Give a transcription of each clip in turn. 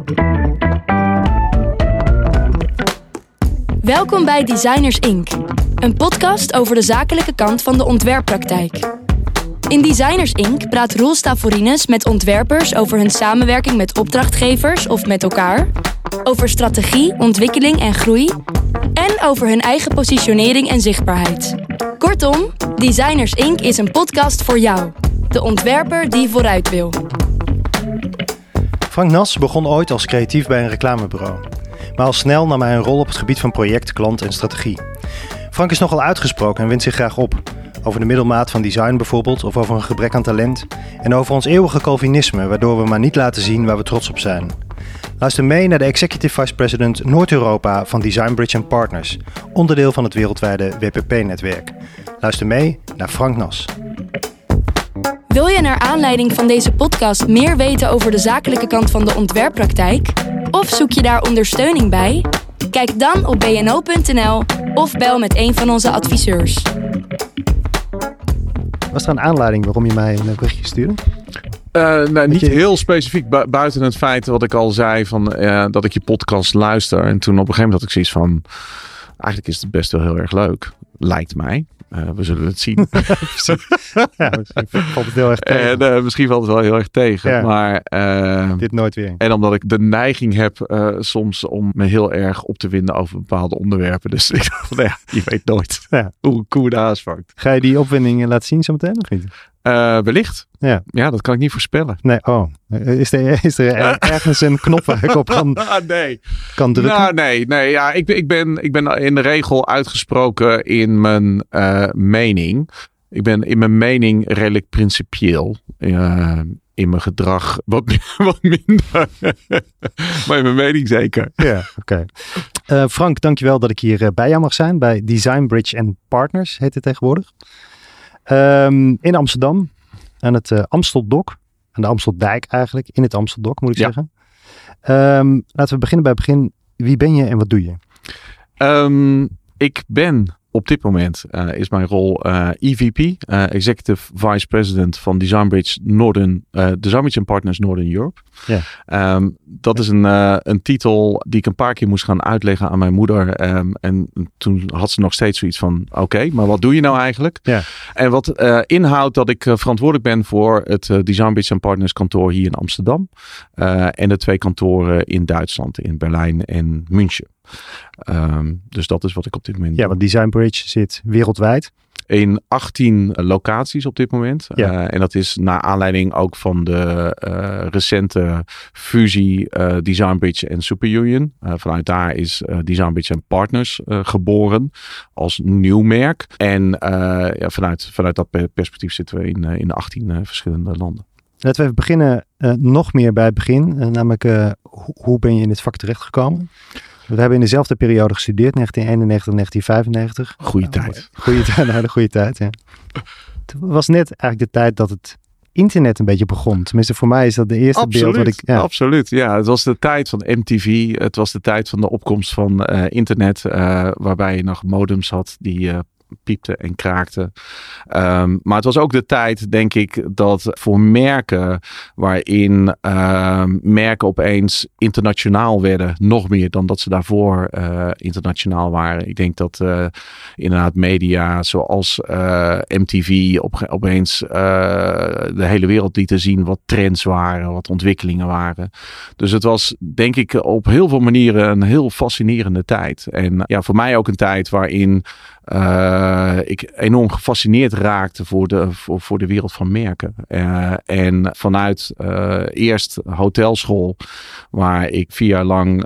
Welkom bij Designers Inc., een podcast over de zakelijke kant van de ontwerppraktijk. In Designers Inc. praat Roel Stavorines met ontwerpers over hun samenwerking met opdrachtgevers of met elkaar, over strategie, ontwikkeling en groei en over hun eigen positionering en zichtbaarheid. Kortom, Designers Inc. is een podcast voor jou, de ontwerper die vooruit wil. Frank Nas begon ooit als creatief bij een reclamebureau. Maar al snel nam hij een rol op het gebied van project, klant en strategie. Frank is nogal uitgesproken en wint zich graag op. Over de middelmaat van design bijvoorbeeld, of over een gebrek aan talent. En over ons eeuwige Calvinisme, waardoor we maar niet laten zien waar we trots op zijn. Luister mee naar de Executive Vice President Noord-Europa van Design Bridge & Partners, onderdeel van het wereldwijde WPP-netwerk. Luister mee naar Frank Nas. Wil je naar aanleiding van deze podcast meer weten over de zakelijke kant van de ontwerppraktijk? Of zoek je daar ondersteuning bij? Kijk dan op bno.nl of bel met een van onze adviseurs. Was er een aanleiding waarom je mij een berichtje stuurde? Niet heel specifiek. Buiten het feit wat ik al zei van dat ik je podcast luister. En toen op een gegeven moment had ik zoiets van, eigenlijk is het best wel heel erg leuk. Lijkt mij. We zullen het zien. Ja, misschien valt het heel erg tegen. En misschien valt het wel heel erg tegen. Ja. Maar dit nooit weer. En omdat ik de neiging heb soms om me heel erg op te winden over bepaalde onderwerpen. Dus ik dacht van, je weet nooit hoe koe de haas vangt. Ga je die opwinding laten zien zometeen of niet? Wellicht. Ja, dat kan ik niet voorspellen. Nee, Is er ergens een knop waar ik op kan drukken? Nee. Ja, ik ben in de regel uitgesproken in mijn mening. Ik ben in mijn mening redelijk principieel. In mijn gedrag wat minder. Maar in mijn mening zeker. Ja, oké. Frank, dankjewel dat ik hier bij jou mag zijn. Bij Design Bridge & Partners heet het tegenwoordig. In Amsterdam, aan het Amsteldok, aan de Amsteldijk eigenlijk, in het Amsteldok moet ik zeggen. Laten we beginnen bij het begin. Wie ben je en wat doe je? Ik ben op dit moment, is mijn rol EVP, Executive Vice President van Design Bridge & Partners Northern Europe. Ja. Dat is een titel die ik een paar keer moest gaan uitleggen aan mijn moeder. En toen had ze nog steeds zoiets van, oké, maar wat doe je nou eigenlijk? Ja. En wat inhoudt dat ik verantwoordelijk ben voor het Design Bridge & Partners kantoor hier in Amsterdam. En de 2 kantoren in Duitsland, in Berlijn en München. Dus dat is wat ik op dit moment doe. Ja, want Design Bridge zit wereldwijd. In 18 locaties op dit moment. Ja. En dat is naar aanleiding ook van de recente fusie Design Bridge en Superunion. Vanuit daar is Design Bridge & Partners geboren als nieuw merk. En vanuit dat perspectief zitten we in 18 verschillende landen. Laten we even beginnen nog meer bij het begin. Namelijk, hoe ben je in dit vak terechtgekomen? We hebben in dezelfde periode gestudeerd, 1991, 1995. Goeie tijd. De goede tijd, ja. Het was net eigenlijk de tijd dat het internet een beetje begon. Tenminste, voor mij is dat de eerste beeld wat ik... Ja. Absoluut, ja. Het was de tijd van MTV. Het was de tijd van de opkomst van internet. Waarbij je nog modems had die... piepte en kraakte. Maar het was ook de tijd, denk ik, dat voor merken waarin merken opeens internationaal werden, nog meer dan dat ze daarvoor internationaal waren. Ik denk dat inderdaad media zoals MTV opeens de hele wereld lieten zien wat trends waren, wat ontwikkelingen waren. Dus het was, denk ik, op heel veel manieren een heel fascinerende tijd. En ja, voor mij ook een tijd waarin ik enorm gefascineerd raakte voor de wereld van merken. En vanuit eerst hotelschool, waar ik 4 jaar lang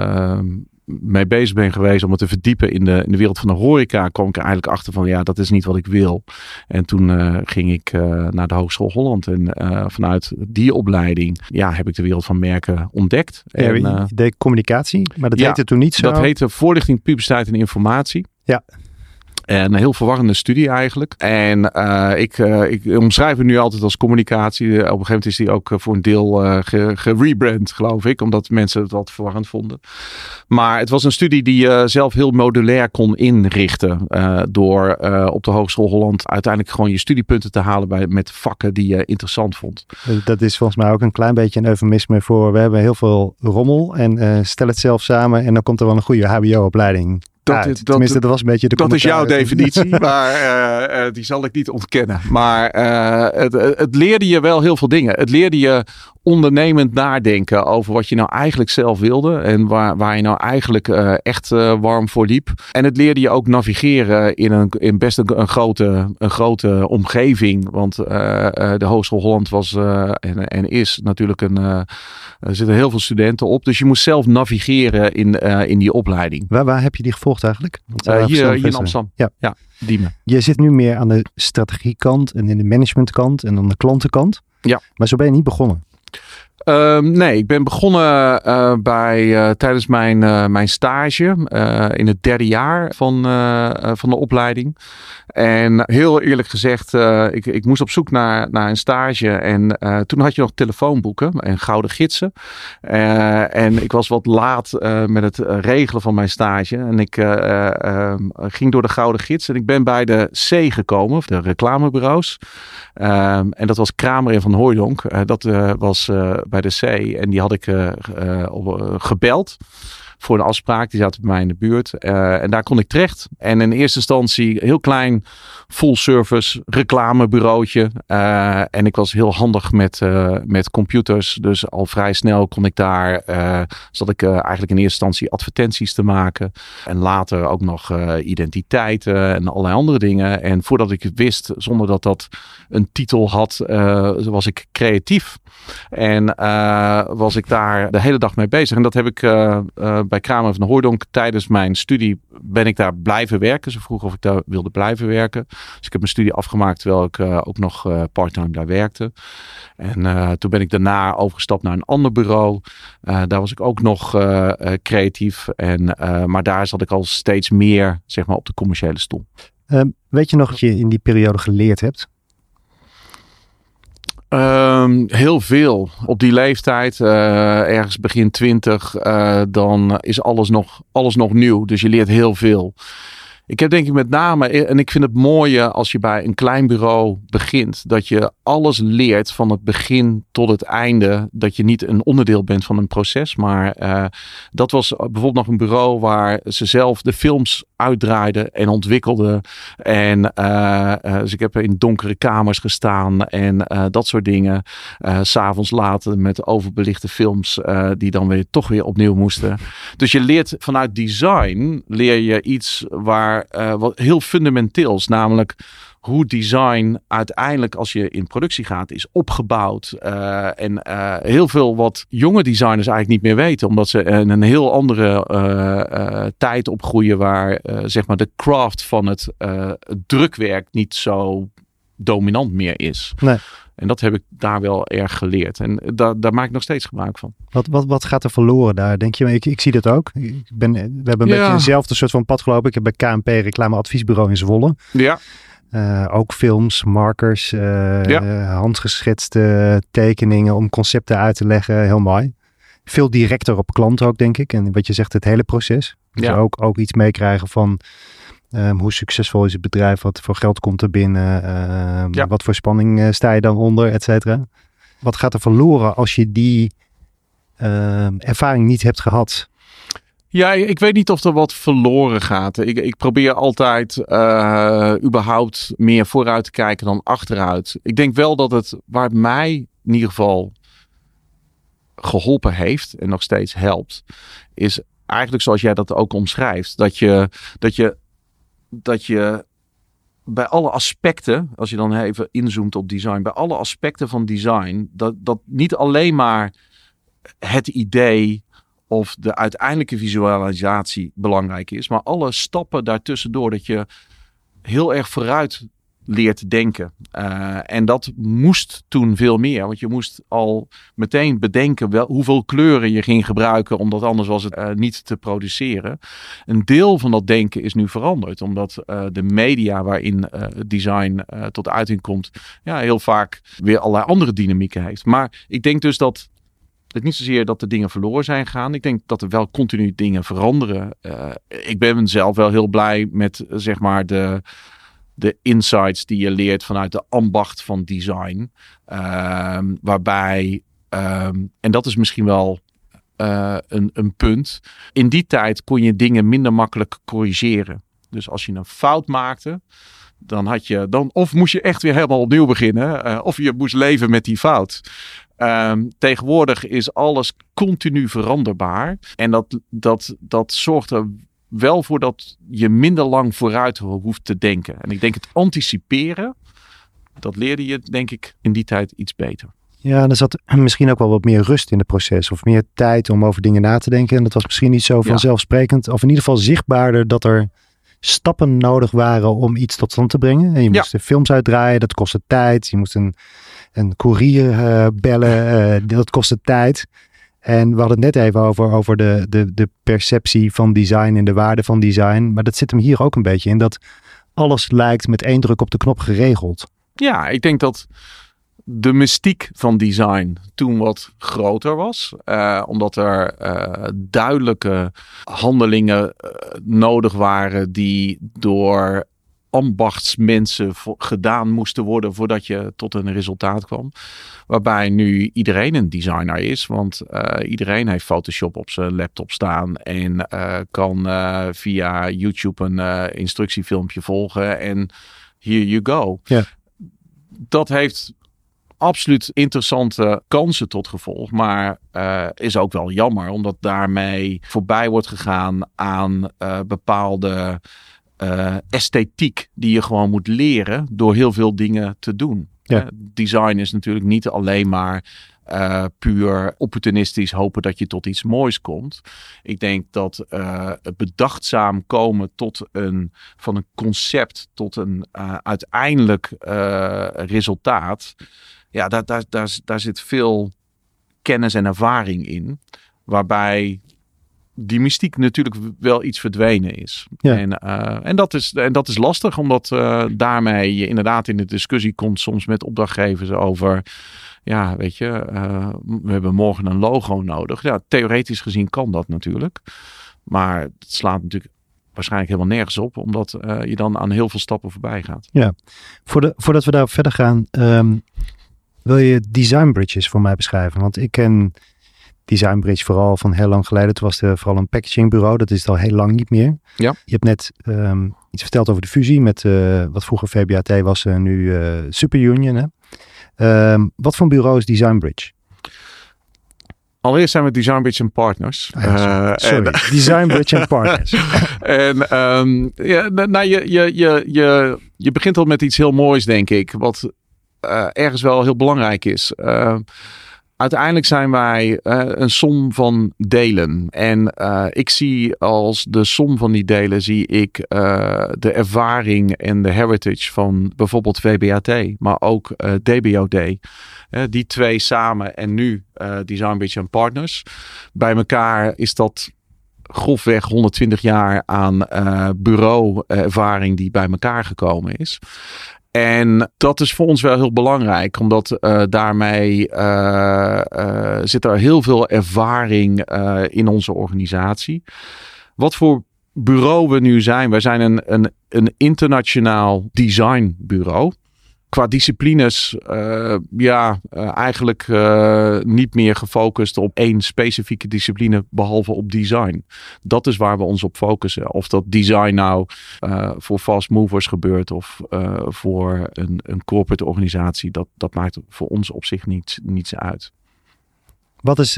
mee bezig ben geweest om me te verdiepen in de wereld van de horeca, kwam ik er eigenlijk achter van, ja, dat is niet wat ik wil. En toen ging ik naar de Hogeschool Holland. En vanuit die opleiding heb ik de wereld van merken ontdekt. Ja, en, je deed communicatie, maar dat heette toen niet zo. Dat heette voorlichting, publiciteit en informatie. Ja. En een heel verwarrende studie eigenlijk. En ik omschrijf het nu altijd als communicatie. Op een gegeven moment is die ook voor een deel gerebrand, geloof ik. Omdat mensen het wat verwarrend vonden. Maar het was een studie die je zelf heel modulair kon inrichten. Door op de Hogeschool Holland uiteindelijk gewoon je studiepunten te halen met vakken die je interessant vond. Dat is volgens mij ook een klein beetje een eufemisme voor... We hebben heel veel rommel en stel het zelf samen en dan komt er wel een goede hbo-opleiding. Tenminste, dat was een beetje de dat is jouw definitie, maar die zal ik niet ontkennen. Maar het leerde je wel heel veel dingen. Het leerde je ondernemend nadenken over wat je nou eigenlijk zelf wilde. En waar je nou eigenlijk echt warm voor liep. En het leerde je ook navigeren in best een grote omgeving. Want de Hogeschool Holland was en is natuurlijk er zitten heel veel studenten op. Dus je moest zelf navigeren in die opleiding. Waar heb je die gevolgd eigenlijk? Hier in Amsterdam. Ja, Diemen. Je zit nu meer aan de strategiekant en in de managementkant en aan de klantenkant. Ja. Maar zo ben je niet begonnen. Nee, ik ben begonnen tijdens mijn stage in het 3e jaar van de opleiding. En heel eerlijk gezegd, ik moest op zoek naar een stage. En toen had je nog telefoonboeken en gouden gidsen. En ik was wat laat met het regelen van mijn stage. En ik ging door de gouden gids. En ik ben bij de C gekomen, of de reclamebureaus. En dat was Kramer en Van Hooijdonk. Dat was bij de C. En die had ik gebeld voor een afspraak. Die zaten bij mij in de buurt. En daar kon ik terecht. En in eerste instantie heel klein full service reclamebureautje. En ik was heel handig met computers. Dus al vrij snel kon ik daar, zat ik eigenlijk in eerste instantie advertenties te maken. En later ook nog identiteiten en allerlei andere dingen. En voordat ik het wist, zonder dat dat een titel had, was ik creatief. En was ik daar de hele dag mee bezig. En dat heb ik bij Kramer van Hooijdonk tijdens mijn studie ben ik daar blijven werken. Ze vroegen of ik daar wilde blijven werken. Dus ik heb mijn studie afgemaakt terwijl ik ook nog parttime daar werkte. En toen ben ik daarna overgestapt naar een ander bureau. Daar was ik ook nog creatief. Maar daar zat ik al steeds meer zeg maar, op de commerciële stoel. Weet je nog wat je in die periode geleerd hebt? Heel veel. Op die leeftijd, ergens begin 20, dan is alles nog nieuw. Dus je leert heel veel. Ik heb denk ik met name, en ik vind het mooie als je bij een klein bureau begint, dat je alles leert van het begin tot het einde. Dat je niet een onderdeel bent van een proces. Maar dat was bijvoorbeeld nog een bureau waar ze zelf de films uitdraaiden en ontwikkelden. En dus ik heb in donkere kamers gestaan en dat soort dingen. 'S Avonds later met overbelichte films die dan weer toch weer opnieuw moesten. Dus je leert vanuit design leer je iets wat heel fundamenteels, namelijk hoe design uiteindelijk als je in productie gaat is opgebouwd. En heel veel wat jonge designers eigenlijk niet meer weten. Omdat ze in een heel andere tijd opgroeien waar zeg maar de craft van het drukwerk niet zo dominant meer is. Nee. En dat heb ik daar wel erg geleerd. En daar maak ik nog steeds gebruik van. Wat gaat er verloren daar, denk je? Ik zie dat ook. We hebben een beetje eenzelfde soort van pad gelopen. Ik heb bij KNP reclameadviesbureau in Zwolle. Ja. Ook films, markers, handgeschetste tekeningen om concepten uit te leggen. Heel mooi. Veel directer op klant ook, denk ik. En wat je zegt, het hele proces. Dus ook iets meekrijgen van hoe succesvol is het bedrijf? Wat voor geld komt er binnen? Wat voor spanning sta je dan onder, et cetera? Wat gaat er verloren als je die ervaring niet hebt gehad? Ja, ik weet niet of er wat verloren gaat. Ik probeer altijd überhaupt meer vooruit te kijken dan achteruit. Ik denk wel dat het, waar het mij in ieder geval geholpen heeft en nog steeds helpt, is eigenlijk zoals jij dat ook omschrijft. Dat je bij alle aspecten, als je dan even inzoomt op design, bij alle aspecten van design, dat niet alleen maar het idee of de uiteindelijke visualisatie belangrijk is, maar alle stappen daartussendoor, dat je heel erg vooruit leert denken. En dat moest toen veel meer. Want je moest al meteen bedenken hoeveel kleuren je ging gebruiken. Omdat anders was het niet te produceren. Een deel van dat denken is nu veranderd. Omdat de media waarin het design tot uiting komt. Ja, heel vaak weer allerlei andere dynamieken heeft. Maar ik denk dus dat het niet zozeer dat de dingen verloren zijn gegaan. Ik denk dat er wel continu dingen veranderen. Ik ben zelf wel heel blij met zeg maar de insights die je leert vanuit de ambacht van design. Waarbij, en dat is misschien wel een punt. In die tijd kon je dingen minder makkelijk corrigeren. Dus als je een fout maakte, of moest je echt weer helemaal opnieuw beginnen. Of je moest leven met die fout. Tegenwoordig is alles continu veranderbaar. En dat zorgt er wel voor dat je minder lang vooruit hoeft te denken. En ik denk het anticiperen, dat leerde je denk ik in die tijd iets beter. Ja, er zat misschien ook wel wat meer rust in het proces. Of meer tijd om over dingen na te denken. En dat was misschien niet zo vanzelfsprekend. Of in ieder geval zichtbaarder dat er stappen nodig waren om iets tot stand te brengen. En je moest de films uitdraaien, dat kostte tijd. Je moest een koerier bellen, dat kostte tijd. En we hadden het net even over de perceptie van design en de waarde van design. Maar dat zit hem hier ook een beetje in. Dat alles lijkt met één druk op de knop geregeld. Ja, ik denk dat de mystiek van design toen wat groter was. Omdat er duidelijke handelingen nodig waren die door ambachtsmensen gedaan moesten worden voordat je tot een resultaat kwam. Waarbij nu iedereen een designer is. Want iedereen heeft Photoshop op zijn laptop staan. En kan via YouTube een instructiefilmpje volgen. En here you go. Ja. Dat heeft absoluut interessante kansen tot gevolg. Maar is ook wel jammer. Omdat daarmee voorbij wordt gegaan aan bepaalde esthetiek die je gewoon moet leren door heel veel dingen te doen. Ja. Design is natuurlijk niet alleen maar puur opportunistisch hopen dat je tot iets moois komt. Ik denk dat het bedachtzaam komen van een concept tot een uiteindelijk resultaat. Ja, daar zit veel kennis en ervaring in. Waarbij die mystiek natuurlijk wel iets verdwenen is. Ja. En dat is lastig, omdat daarmee je inderdaad in de discussie komt soms met opdrachtgevers over, ja, weet je, we hebben morgen een logo nodig. Ja, theoretisch gezien kan dat natuurlijk. Maar het slaat natuurlijk waarschijnlijk helemaal nergens op, omdat je dan aan heel veel stappen voorbij gaat. Ja, voordat we daar verder gaan, wil je Design Bridges voor mij beschrijven? Want ik ken Design Bridge vooral van heel lang geleden. Toen was er vooral een packagingbureau. Dat is het al heel lang niet meer. Ja. Je hebt net iets verteld over de fusie met wat vroeger VBAT was, nu Superunion. Hè? Wat voor bureau is Design Bridge? Allereerst zijn we Design Bridge en Partners. Sorry, Design Bridge en Partners. Je begint al met iets heel moois, denk ik. Wat ergens wel heel belangrijk is. Uiteindelijk zijn wij een som van delen. En ik zie als de som van die delen zie ik de ervaring en de heritage van bijvoorbeeld VBAT, maar ook DBOD. Die twee samen en nu Design Bridge en Partners. Bij elkaar is dat grofweg 120 jaar aan bureau-ervaring die bij elkaar gekomen is. En dat is voor ons wel heel belangrijk, omdat daarmee zit er heel veel ervaring in onze organisatie. Wat voor bureau we nu zijn. Wij zijn een internationaal designbureau. Qua disciplines eigenlijk niet meer gefocust op één specifieke discipline behalve op design. Dat is waar we ons op focussen. Of dat design nou voor fast movers gebeurt of voor een corporate organisatie. Dat maakt voor ons op zich niets uit. Wat is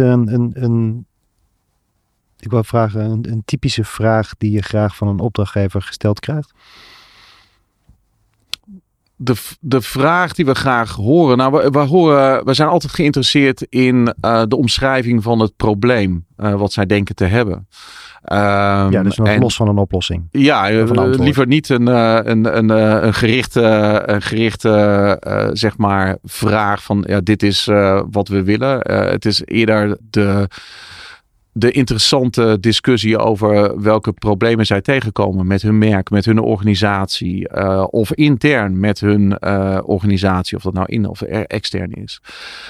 ik wou vragen, een typische vraag die je graag van een opdrachtgever gesteld krijgt? de vraag die we graag horen. Nou, we zijn altijd geïnteresseerd in de omschrijving van het probleem. Wat zij denken te hebben. Dus nog los van een oplossing. Ja, liever niet een gerichte zeg maar vraag van dit is wat we willen. Het is eerder de interessante discussie over welke problemen zij tegenkomen met hun merk, met hun organisatie of intern met hun organisatie, of dat nou in of extern is.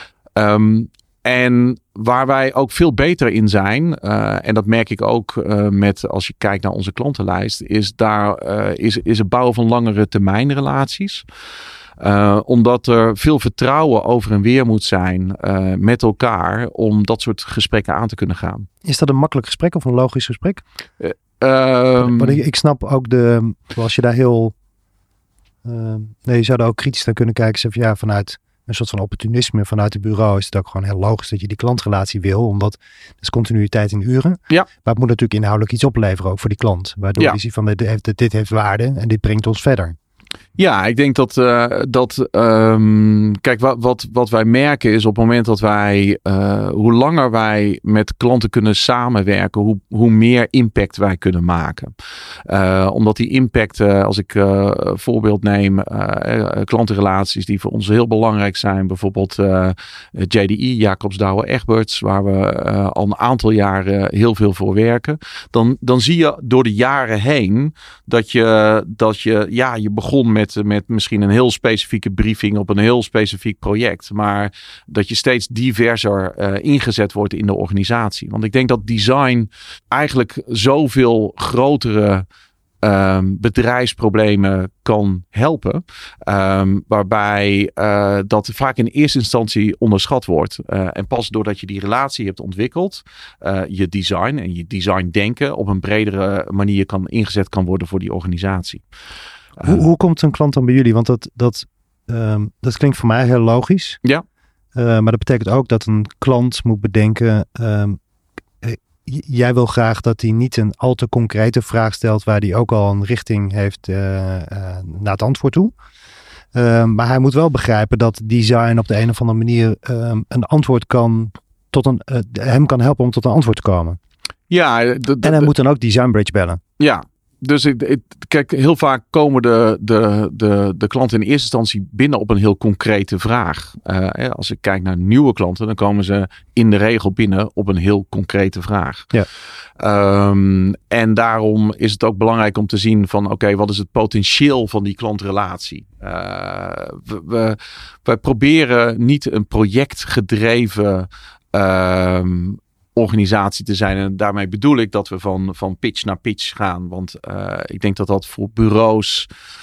En waar wij ook veel beter in zijn, en dat merk ik ook als je kijkt naar onze klantenlijst, is het bouwen van langere termijn relaties. Omdat er veel vertrouwen over en weer moet zijn met elkaar om dat soort gesprekken aan te kunnen gaan. Is dat een makkelijk gesprek of een logisch gesprek? Want ik snap ook als je daar heel... je zou daar ook kritisch naar kunnen kijken. Zeg, vanuit een soort van opportunisme vanuit het bureau is het ook gewoon heel logisch dat je die klantrelatie wil. Omdat er is continuïteit in uren. Ja. Maar het moet natuurlijk inhoudelijk iets opleveren ook voor die klant. Waardoor die ziet van dit heeft waarde en dit brengt ons verder. Ja, ik denk kijk, wat wij merken is op het moment dat wij, hoe langer wij met klanten kunnen samenwerken, hoe meer impact wij kunnen maken. Omdat die impact, als ik voorbeeld neem, klantenrelaties die voor ons heel belangrijk zijn, bijvoorbeeld JDE, Jacobs Douwe Egberts, waar we al een aantal jaren heel veel voor werken. Dan zie je door de jaren heen dat je begon met misschien een heel specifieke briefing op een heel specifiek project. Maar dat je steeds diverser ingezet wordt in de organisatie. Want ik denk dat design eigenlijk zoveel grotere bedrijfsproblemen kan helpen. Waarbij dat vaak in eerste instantie onderschat wordt. En pas doordat je die relatie hebt ontwikkeld, je design en je design denken op een bredere manier ingezet kan worden voor die organisatie. Hoe komt een klant dan bij jullie? Want dat klinkt voor mij heel logisch. Ja. Maar dat betekent ook dat een klant moet bedenken, jij wil graag dat hij niet een al te concrete vraag stelt waar hij ook al een richting heeft naar het antwoord toe. Maar hij moet wel begrijpen dat design op de een of andere manier een antwoord hem kan helpen om tot een antwoord te komen. Ja. En hij moet dan ook Designbridge bellen. Ja. Dus kijk, heel vaak komen de klanten in eerste instantie binnen op een heel concrete vraag. Als ik kijk naar nieuwe klanten, dan komen ze in de regel binnen op een heel concrete vraag. Ja. En daarom is het ook belangrijk om te zien van oké, wat is het potentieel van die klantrelatie? We proberen niet een projectgedreven organisatie te zijn. En daarmee bedoel ik dat we van pitch naar pitch gaan. Want ik denk dat voor bureaus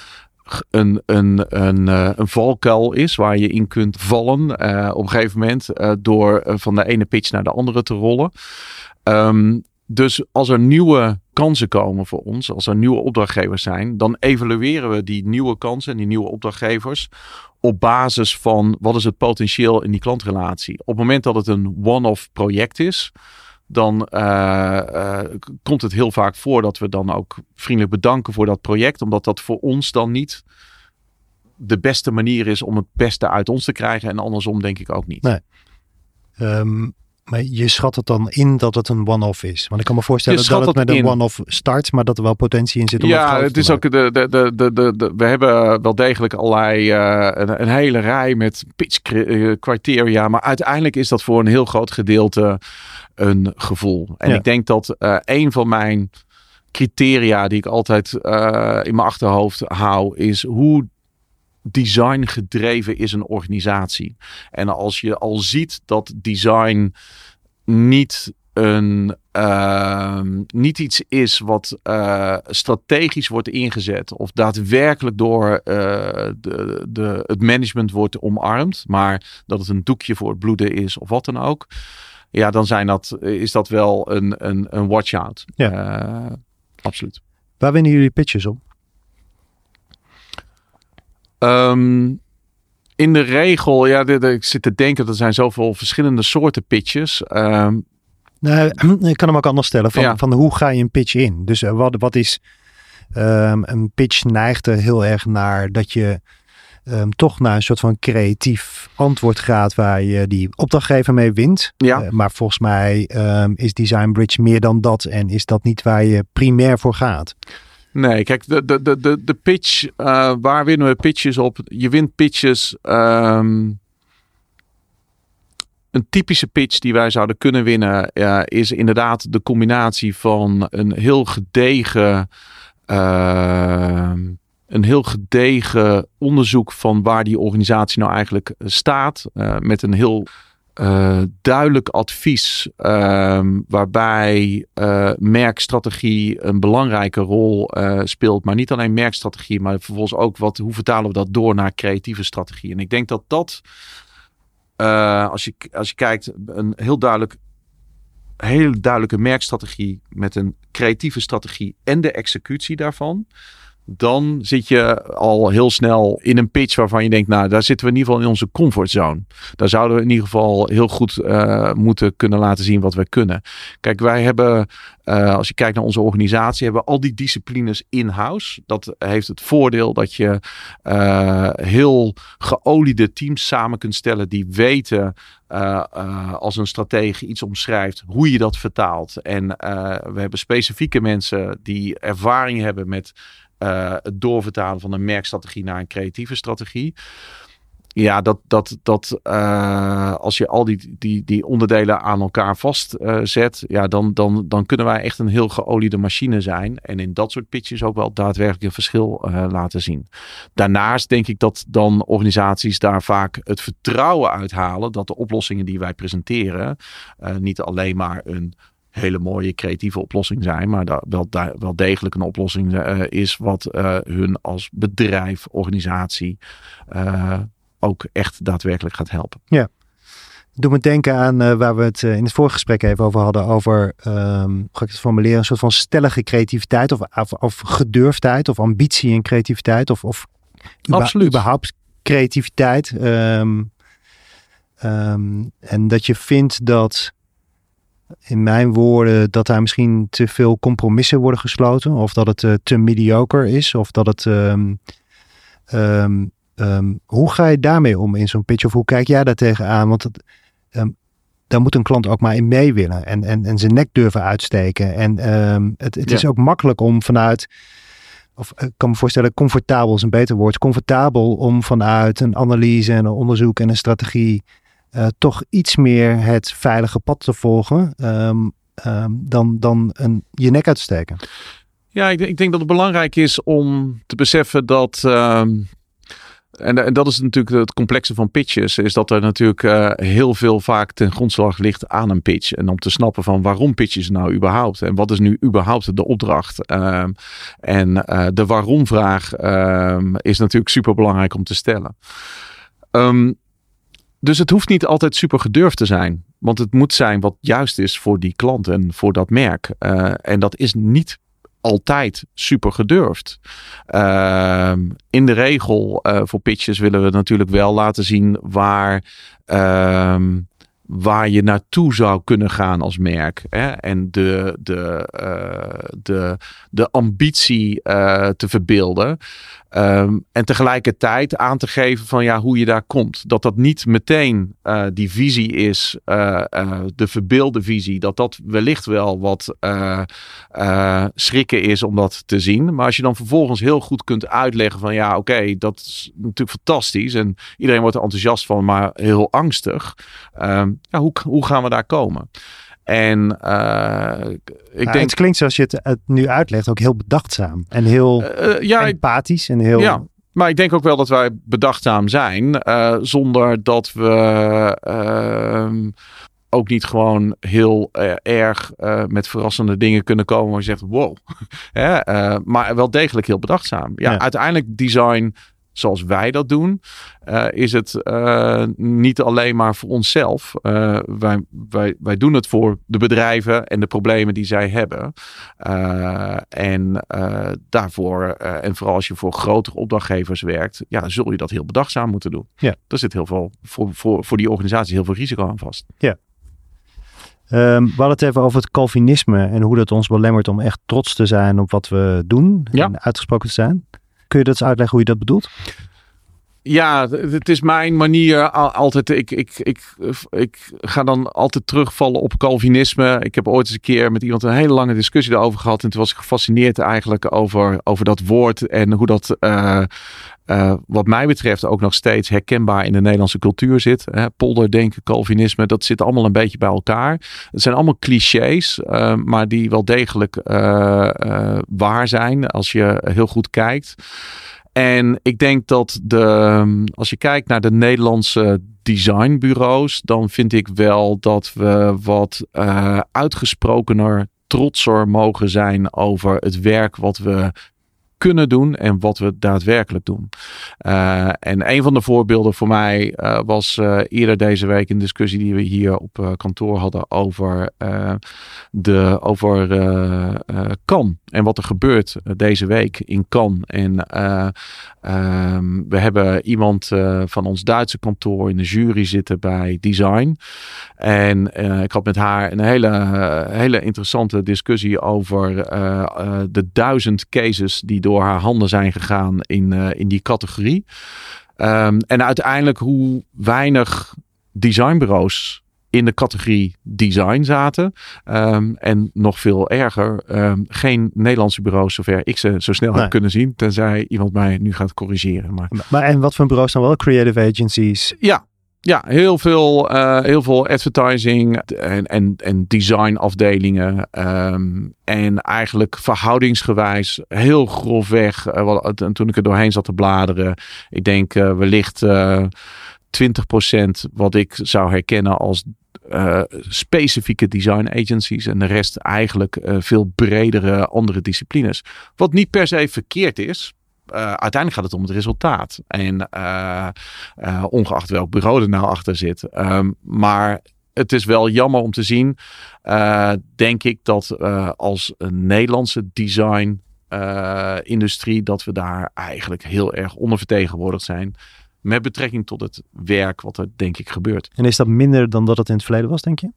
een valkuil is waar je in kunt vallen op een gegeven moment door van de ene pitch naar de andere te rollen. Dus als er nieuwe kansen komen voor ons, als er nieuwe opdrachtgevers zijn, dan evalueren we die nieuwe kansen en die nieuwe opdrachtgevers op basis van wat is het potentieel in die klantrelatie. Op het moment dat het een one-off project is, dan komt het heel vaak voor dat we dan ook vriendelijk bedanken voor dat project, omdat dat voor ons dan niet de beste manier is om het beste uit ons te krijgen en andersom denk ik ook niet. Nee. Maar je schat het dan in dat het een one-off is? Want ik kan me voorstellen dat het met een one-off start, maar dat er wel potentie in zit om het is ook we hebben wel degelijk allerlei een hele rij met pitch criteria, maar uiteindelijk is dat voor een heel groot gedeelte een gevoel. En ik denk dat een van mijn criteria die ik altijd in mijn achterhoofd hou is hoe design gedreven is een organisatie. En als je al ziet dat design niet iets is wat strategisch wordt ingezet of daadwerkelijk door het management wordt omarmd, maar dat het een doekje voor het bloeden is of wat dan ook. Ja, dan is dat wel een watch-out. Ja. Absoluut. Waar winnen jullie pitches op? In de regel, ik zit te denken, er zijn zoveel verschillende soorten pitches. Ik kan hem ook anders stellen. Van hoe ga je een pitch in? Dus wat is een pitch neigt er heel erg naar dat je toch naar een soort van creatief antwoord gaat waar je die opdrachtgever mee wint. Ja. Maar volgens mij is Design Bridge meer dan dat en is dat niet waar je primair voor gaat. Nee, kijk, de pitch, waar winnen we pitches op? Je wint pitches. Een typische pitch die wij zouden kunnen winnen is inderdaad de combinatie van een heel gedegen onderzoek van waar die organisatie nou eigenlijk staat. Met een heel duidelijk advies waarbij merkstrategie een belangrijke rol speelt. Maar niet alleen merkstrategie, maar vervolgens ook hoe vertalen we dat door naar creatieve strategie. En ik denk dat als je kijkt, een hele duidelijke merkstrategie met een creatieve strategie en de executie daarvan. Dan zit je al heel snel in een pitch waarvan je denkt, nou, daar zitten we in ieder geval in onze comfortzone. Daar zouden we in ieder geval heel goed moeten kunnen laten zien wat we kunnen. Kijk, wij hebben, als je kijkt naar onze organisatie, hebben we al die disciplines in-house. Dat heeft het voordeel dat je heel geoliede teams samen kunt stellen die weten als een stratege iets omschrijft, hoe je dat vertaalt. En we hebben specifieke mensen die ervaring hebben met het doorvertalen van een merkstrategie naar een creatieve strategie. Ja, als je al die onderdelen aan elkaar vastzet, dan kunnen wij echt een heel geoliede machine zijn. En in dat soort pitches ook wel daadwerkelijk een verschil laten zien. Daarnaast denk ik dat dan organisaties daar vaak het vertrouwen uithalen dat de oplossingen die wij presenteren niet alleen maar een hele mooie creatieve oplossing zijn, maar wel degelijk een oplossing is wat hun als bedrijf, organisatie ook echt daadwerkelijk gaat helpen. Ja. Doe me denken aan waar we het in het vorige gesprek even over hadden, over, hoe ga ik het formuleren, een soort van stellige creativiteit of gedurfdheid of ambitie en creativiteit of überhaupt creativiteit. En dat je vindt dat, in mijn woorden, dat daar misschien te veel compromissen worden gesloten. Of dat het te mediocre is. Of dat het... hoe ga je daarmee om in zo'n pitch? Of hoe kijk jij daar tegenaan? Want daar moet een klant ook maar in mee willen. En zijn nek durven uitsteken. En het is ook makkelijk om vanuit... Of ik kan me voorstellen, comfortabel is een beter woord. Comfortabel om vanuit een analyse en een onderzoek en een strategie... toch iets meer het veilige pad te volgen dan je nek uit te steken. Ja, ik denk dat het belangrijk is om te beseffen dat... En dat is natuurlijk het complexe van pitches. Is dat er natuurlijk heel veel vaak ten grondslag ligt aan een pitch. En om te snappen van waarom pitchen ze nou überhaupt. En wat is nu überhaupt de opdracht. De waarom vraag is natuurlijk super belangrijk om te stellen. Dus het hoeft niet altijd super gedurfd te zijn. Want het moet zijn wat juist is voor die klant en voor dat merk. En dat is niet altijd super gedurfd. In de regel voor pitches willen we natuurlijk wel laten zien waar je naartoe zou kunnen gaan als merk. Hè? En de ambitie te verbeelden. En tegelijkertijd aan te geven van hoe je daar komt. Dat niet meteen die visie is, de verbeelde visie. Dat wellicht wel wat schrikken is om dat te zien. Maar als je dan vervolgens heel goed kunt uitleggen van oké, dat is natuurlijk fantastisch. En iedereen wordt er enthousiast van, maar heel angstig. Hoe gaan we daar komen? En ik denk... Het klinkt zoals je het nu uitlegt ook heel bedachtzaam. En heel empathisch. En heel... Ja, maar ik denk ook wel dat wij bedachtzaam zijn. Zonder dat we ook niet gewoon heel erg met verrassende dingen kunnen komen. Waar je zegt, wow. Maar wel degelijk heel bedachtzaam. Ja, uiteindelijk design... Zoals wij dat doen, is het niet alleen maar voor onszelf. Wij doen het voor de bedrijven en de problemen die zij hebben. Daarvoor, en vooral als je voor grotere opdrachtgevers werkt, dan zul je dat heel bedachtzaam moeten doen. Ja. Er zit heel veel voor die organisatie heel veel risico aan vast. Ja. We hadden het even over het Calvinisme en hoe dat ons belemmert om echt trots te zijn op wat we doen en uitgesproken te zijn. Kun je dat eens uitleggen hoe je dat bedoelt? Ja, het is mijn manier altijd. Ik ga dan altijd terugvallen op Calvinisme. Ik heb ooit eens een keer met iemand een hele lange discussie daarover gehad. En toen was ik gefascineerd eigenlijk over dat woord. En hoe dat wat mij betreft ook nog steeds herkenbaar in de Nederlandse cultuur zit. Polderdenken, Calvinisme, dat zit allemaal een beetje bij elkaar. Het zijn allemaal clichés, maar die wel degelijk waar zijn als je heel goed kijkt. En ik denk dat als je kijkt naar de Nederlandse designbureaus, dan vind ik wel dat we wat uitgesprokener, trotser mogen zijn over het werk wat we kunnen doen en wat we daadwerkelijk doen. En een van de voorbeelden voor mij was eerder deze week een discussie die we hier op kantoor hadden over Cannes en wat er gebeurt deze week in Cannes. En we hebben iemand van ons Duitse kantoor in de jury zitten bij design. En ik had met haar een hele interessante discussie over de 1000 cases die door haar handen zijn gegaan in die categorie. En uiteindelijk hoe weinig designbureaus in de categorie design zaten. En nog veel erger, geen Nederlandse bureaus zover ik ze zo snel heb kunnen zien. Tenzij iemand mij nu gaat corrigeren. Maar en wat voor bureaus dan wel? Creative agencies? Ja, heel veel advertising en designafdelingen. En eigenlijk verhoudingsgewijs heel grofweg. Toen ik er doorheen zat te bladeren. Ik denk wellicht 20% wat ik zou herkennen als specifieke design agencies. En de rest eigenlijk veel bredere andere disciplines. Wat niet per se verkeerd is. Uiteindelijk gaat het om het resultaat. En ongeacht welk bureau er nou achter zit. Maar het is wel jammer om te zien. Denk ik dat als een Nederlandse design industrie. Dat we daar eigenlijk heel erg ondervertegenwoordigd zijn. Met betrekking tot het werk wat er denk ik gebeurt. En is dat minder dan dat het in het verleden was, denk je?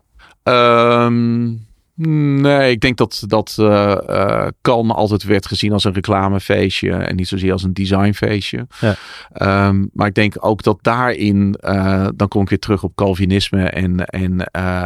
Nee, ik denk dat Cannes altijd werd gezien als een reclamefeestje en niet zozeer als een designfeestje. Ja. Maar ik denk ook dat daarin, dan kom ik weer terug op Calvinisme en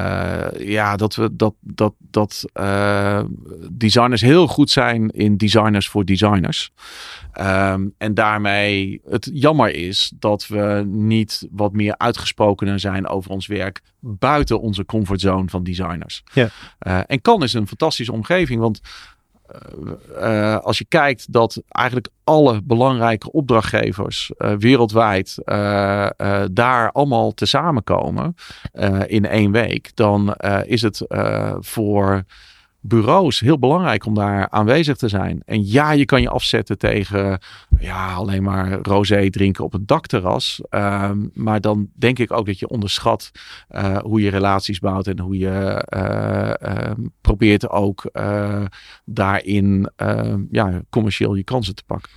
dat designers heel goed zijn in designers voor designers. En daarmee het jammer is dat we niet wat meer uitgesprokener zijn over ons werk buiten onze comfortzone van designers. Ja. En Cannes is een fantastische omgeving, want als je kijkt dat eigenlijk alle belangrijke opdrachtgevers wereldwijd daar allemaal te samenkomen in 1 week, dan is het voor bureaus heel belangrijk om daar aanwezig te zijn. En ja, je kan je afzetten tegen alleen maar rosé drinken op een dakterras. Maar dan denk ik ook dat je onderschat hoe je relaties bouwt en hoe je probeert ook daarin commercieel je kansen te pakken.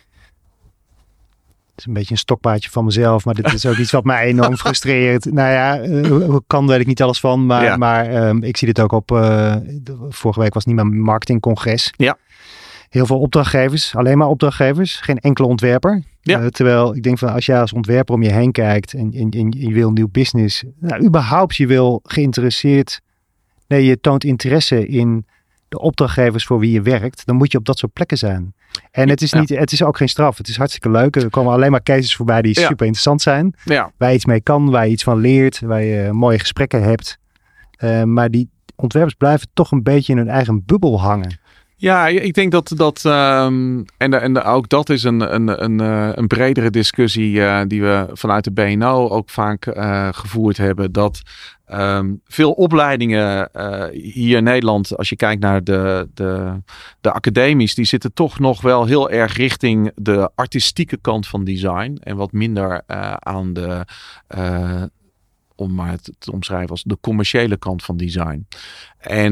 Het is een beetje een stokpaardje van mezelf, maar dit is ook iets wat mij enorm frustreert. Nou ja, hoe kan, weet ik niet alles van, maar ik zie dit ook op, vorige week was het niet meer marketingcongres. Ja. Heel veel opdrachtgevers, alleen maar opdrachtgevers, geen enkele ontwerper. Ja. Terwijl ik denk van als jij als ontwerper om je heen kijkt en je wil nieuw business, überhaupt je wil geïnteresseerd, je toont interesse in de opdrachtgevers voor wie je werkt, dan moet je op dat soort plekken zijn. En het is ook geen straf. Het is hartstikke leuk. Er komen alleen maar cases voorbij die super interessant zijn. Ja. Waar je iets mee kan, waar je iets van leert, waar je mooie gesprekken hebt. Maar die ontwerpers blijven toch een beetje in hun eigen bubbel hangen. Ja, ik denk dat en ook dat is een bredere discussie die we vanuit de BNO ook vaak gevoerd hebben. Dat veel opleidingen hier in Nederland, als je kijkt naar de academies, die zitten toch nog wel heel erg richting de artistieke kant van design. En wat minder aan de, om maar het te omschrijven als de commerciële kant van design. En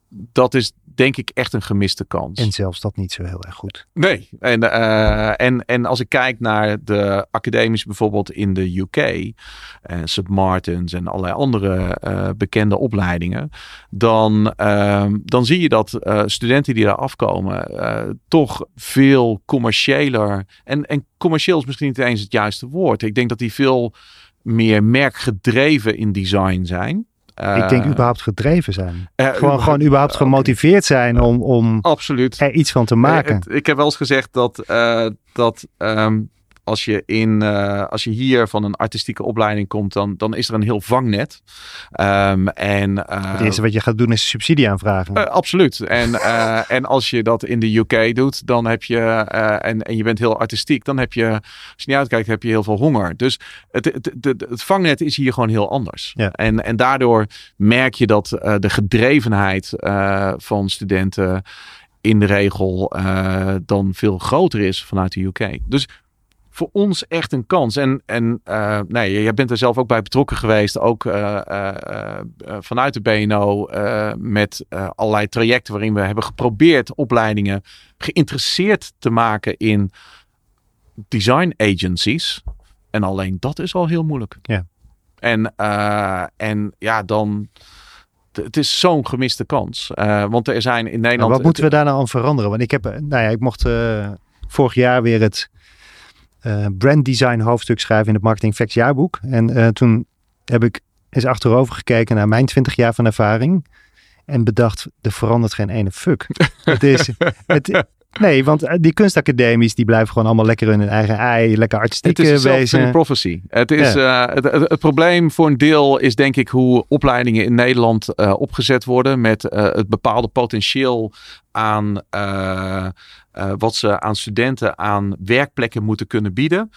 dat is denk ik echt een gemiste kans. En zelfs dat niet zo heel erg goed. Nee. En als ik kijk naar de academies bijvoorbeeld in de UK, St. Martins en allerlei andere bekende opleidingen, dan zie je dat studenten die daar afkomen toch veel commerciëler, en commercieel is misschien niet eens het juiste woord. Ik denk dat die veel meer merkgedreven in design zijn. Ik denk überhaupt gedreven zijn. Gewoon überhaupt gemotiveerd zijn om absoluut er iets van te maken. Ik heb wel eens gezegd dat als je hier van een artistieke opleiding komt, dan is er een heel vangnet. Het eerste wat je gaat doen is subsidie aanvragen. Absoluut. En als je dat in de UK doet, dan heb je, en je bent heel artistiek, dan heb je, als je niet uitkijkt, heb je heel veel honger. Dus het vangnet is hier gewoon heel anders. Ja. En daardoor merk je dat de gedrevenheid van studenten in de regel dan veel groter is vanuit de UK. Dus voor ons echt een kans. En jij bent er zelf ook bij betrokken geweest. Ook vanuit de BNO met allerlei trajecten waarin we hebben geprobeerd opleidingen geïnteresseerd te maken in design agencies. En alleen dat is al heel moeilijk. Ja. En dan... Het is zo'n gemiste kans. Want er zijn in Nederland... Wat moeten we daar nou aan veranderen? Want ik mocht vorig jaar weer het brand design hoofdstuk schrijven in het Marketing Facts jaarboek. En toen heb ik eens achterover gekeken naar mijn 20 jaar van ervaring. En bedacht, er verandert geen ene fuck. Nee, want die kunstacademies die blijven gewoon allemaal lekker in hun eigen ei, lekker artistiek wezen. Het is een self-fulfilling prophecy. Het probleem voor een deel is denk ik hoe opleidingen in Nederland opgezet worden met het bepaalde potentieel aan wat ze aan studenten aan werkplekken moeten kunnen bieden.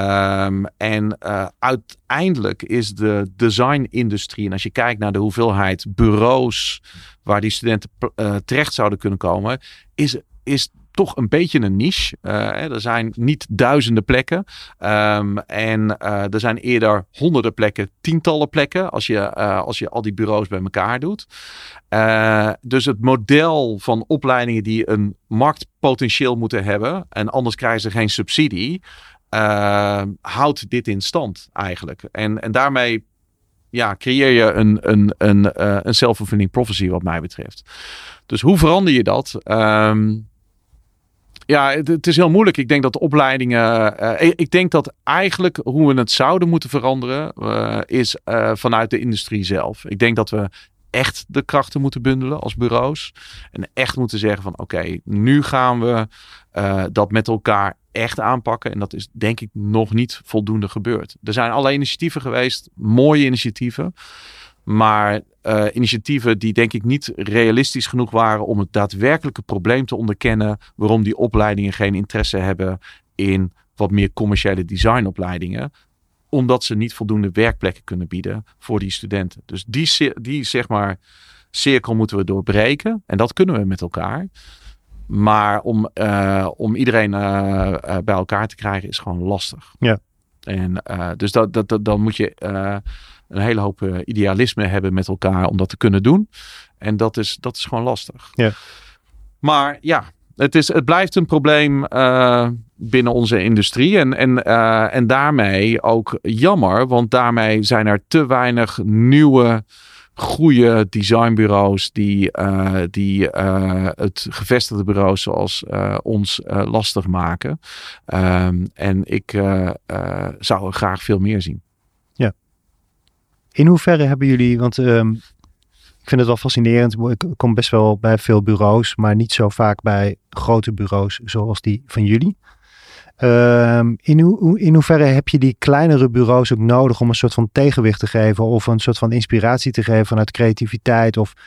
Uiteindelijk is de designindustrie, en als je kijkt naar de hoeveelheid bureaus waar die studenten terecht zouden kunnen komen, is toch een beetje een niche. Er zijn niet duizenden plekken. Er zijn eerder honderden plekken, tientallen plekken. Als je al die bureaus bij elkaar doet. Dus het model van opleidingen die een marktpotentieel moeten hebben. En anders krijgen ze geen subsidie. Houdt dit in stand eigenlijk. En daarmee creëer je een self-fulfilling prophecy wat mij betreft. Dus hoe verander je dat? Het is heel moeilijk. Ik denk dat de opleidingen... ik denk dat eigenlijk hoe we het zouden moeten veranderen is vanuit de industrie zelf. Ik denk dat we echt de krachten moeten bundelen als bureaus. En echt moeten zeggen van oké, nu gaan we dat met elkaar echt aanpakken. En dat is denk ik nog niet voldoende gebeurd. Er zijn allerlei initiatieven geweest. Mooie initiatieven. Maar initiatieven die denk ik niet realistisch genoeg waren om het daadwerkelijke probleem te onderkennen waarom die opleidingen geen interesse hebben in wat meer commerciële designopleidingen. Omdat ze niet voldoende werkplekken kunnen bieden voor die studenten. Dus die zeg maar cirkel moeten we doorbreken. En dat kunnen we met elkaar. Maar om iedereen bij elkaar te krijgen is gewoon lastig. Ja. En dus dan moet je een hele hoop idealisme hebben met elkaar om dat te kunnen doen. En dat is gewoon lastig. Ja. Maar het blijft een probleem binnen onze industrie. En daarmee ook jammer. Want daarmee zijn er te weinig nieuwe, goede designbureaus die het gevestigde bureaus zoals ons lastig maken. En ik zou er graag veel meer zien. Ja. In hoeverre hebben jullie, want ik vind het wel fascinerend. Ik kom best wel bij veel bureaus, maar niet zo vaak bij grote bureaus zoals die van jullie. In hoeverre heb je die kleinere bureaus ook nodig om een soort van tegenwicht te geven of een soort van inspiratie te geven vanuit creativiteit? Of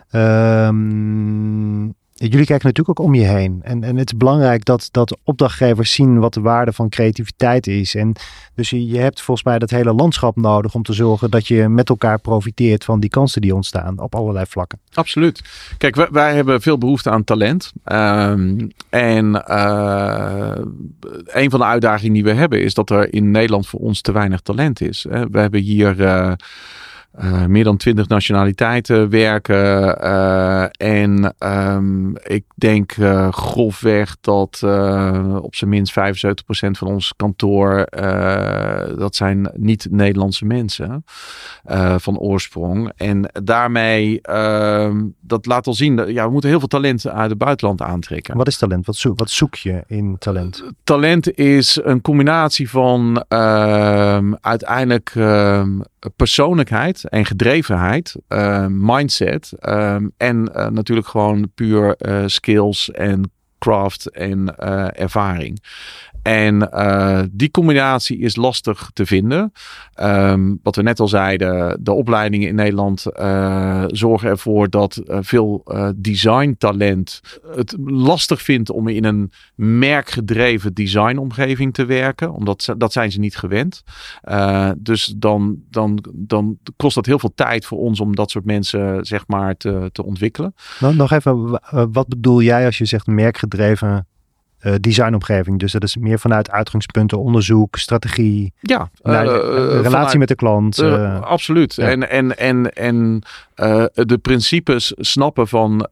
jullie kijken natuurlijk ook om je heen. En het is belangrijk dat opdrachtgevers zien wat de waarde van creativiteit is. En dus je hebt volgens mij dat hele landschap nodig om te zorgen dat je met elkaar profiteert van die kansen die ontstaan op allerlei vlakken. Absoluut. Kijk, wij hebben veel behoefte aan talent. Een van de uitdagingen die we hebben is dat er in Nederland voor ons te weinig talent is. We hebben hier meer dan 20 nationaliteiten werken. En ik denk grofweg dat op zijn minst 75% van ons kantoor, dat zijn niet-Nederlandse mensen van oorsprong. En daarmee, dat laat al zien, we moeten heel veel talent uit het buitenland aantrekken. Wat is talent? Wat zoek je in talent? Talent is een combinatie van uiteindelijk persoonlijkheid en gedrevenheid, mindset en natuurlijk gewoon puur skills en craft en ervaring. En die combinatie is lastig te vinden. Wat we net al zeiden, de opleidingen in Nederland zorgen ervoor dat veel designtalent het lastig vindt om in een merkgedreven designomgeving te werken. Omdat dat zijn ze niet gewend. Dus dan kost dat heel veel tijd voor ons om dat soort mensen zeg maar te ontwikkelen. Nou, nog even, wat bedoel jij als je zegt merkgedreven designomgeving? Dus dat is meer vanuit uitgangspunten, onderzoek, strategie, relatie met de klant. Absoluut. Ja. En de principes snappen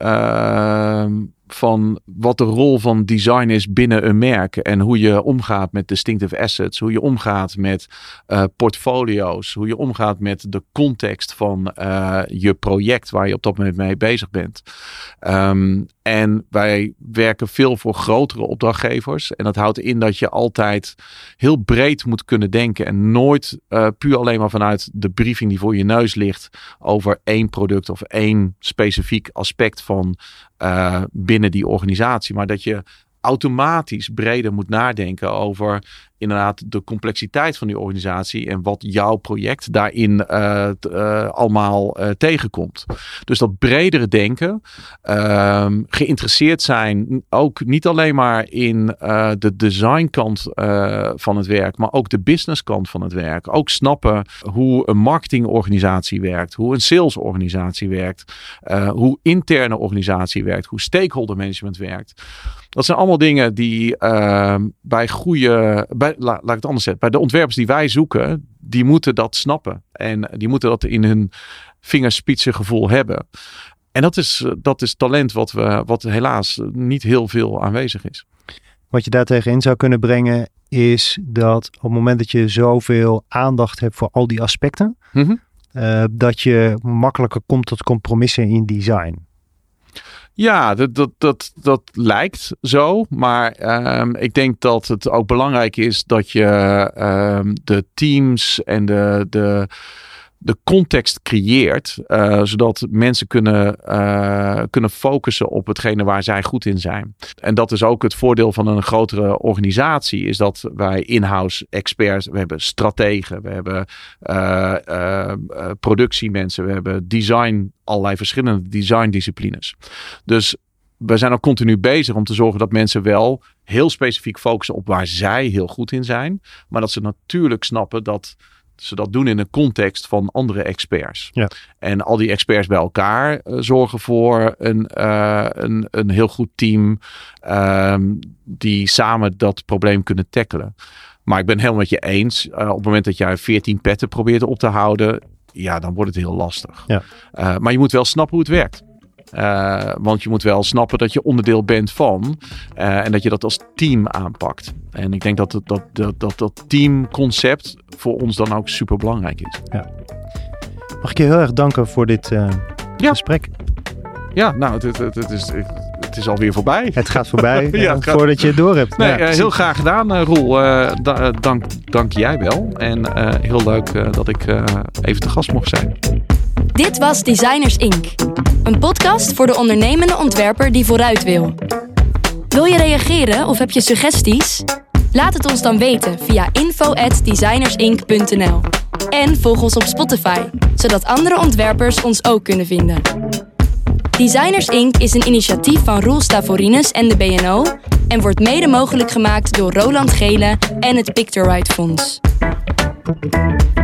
van wat de rol van design is binnen een merk. En hoe je omgaat met distinctive assets. Hoe je omgaat met portfolio's. Hoe je omgaat met de context van je project waar je op dat moment mee bezig bent. En wij werken veel voor grotere opdrachtgevers. En dat houdt in dat je altijd heel breed moet kunnen denken. En nooit puur alleen maar vanuit de briefing die voor je neus ligt over één product of één specifiek aspect van binnen die organisatie. Maar dat je automatisch breder moet nadenken over inderdaad de complexiteit van die organisatie en wat jouw project daarin allemaal tegenkomt. Dus dat bredere denken, geïnteresseerd zijn ook niet alleen maar in de designkant van het werk, maar ook de businesskant van het werk. Ook snappen hoe een marketingorganisatie werkt, hoe een salesorganisatie werkt, hoe interne organisatie werkt, hoe stakeholder management werkt. Dat zijn allemaal dingen die laat ik het anders zetten. Bij de ontwerpers die wij zoeken, die moeten dat snappen. En die moeten dat in hun vingerspitsengevoel hebben. En dat is talent wat helaas niet heel veel aanwezig is. Wat je daar tegenin zou kunnen brengen is dat op het moment dat je zoveel aandacht hebt voor al die aspecten, dat je makkelijker komt tot compromissen in design. Ja, dat lijkt zo. Maar ik denk dat het ook belangrijk is dat je de teams en de context creëert. Zodat mensen kunnen focussen op hetgene waar zij goed in zijn. En dat is ook het voordeel van een grotere organisatie. Is dat wij in-house experts, we hebben strategen, we hebben productiemensen, we hebben allerlei verschillende designdisciplines. Dus we zijn ook continu bezig om te zorgen dat mensen wel heel specifiek focussen op waar zij heel goed in zijn. Maar dat ze natuurlijk snappen dat ze dat doen in een context van andere experts. Ja. En al die experts bij elkaar zorgen voor een heel goed team die samen dat probleem kunnen tackelen. Maar ik ben helemaal met je eens. Op het moment dat jij 14 petten probeert op te houden, ja, dan wordt het heel lastig. Ja. Maar je moet wel snappen hoe het werkt. Want je moet wel snappen dat je onderdeel bent van en dat je dat als team aanpakt. En ik denk dat teamconcept voor ons dan ook super belangrijk is. Ja. Mag ik je heel erg danken voor dit gesprek? Ja, nou, het is alweer voorbij. Het gaat voorbij voordat je het door hebt. Nee, heel graag gedaan, Roel. Dank jij wel. En heel leuk dat ik even te gast mocht zijn. Dit was Designers Inc. Een podcast voor de ondernemende ontwerper die vooruit wil. Wil je reageren of heb je suggesties? Laat het ons dan weten via info@designersinc.nl. En volg ons op Spotify, zodat andere ontwerpers ons ook kunnen vinden. Designers Inc. is een initiatief van Roel Stavorines en de BNO en wordt mede mogelijk gemaakt door Roland Gele en het Pictorite Fonds.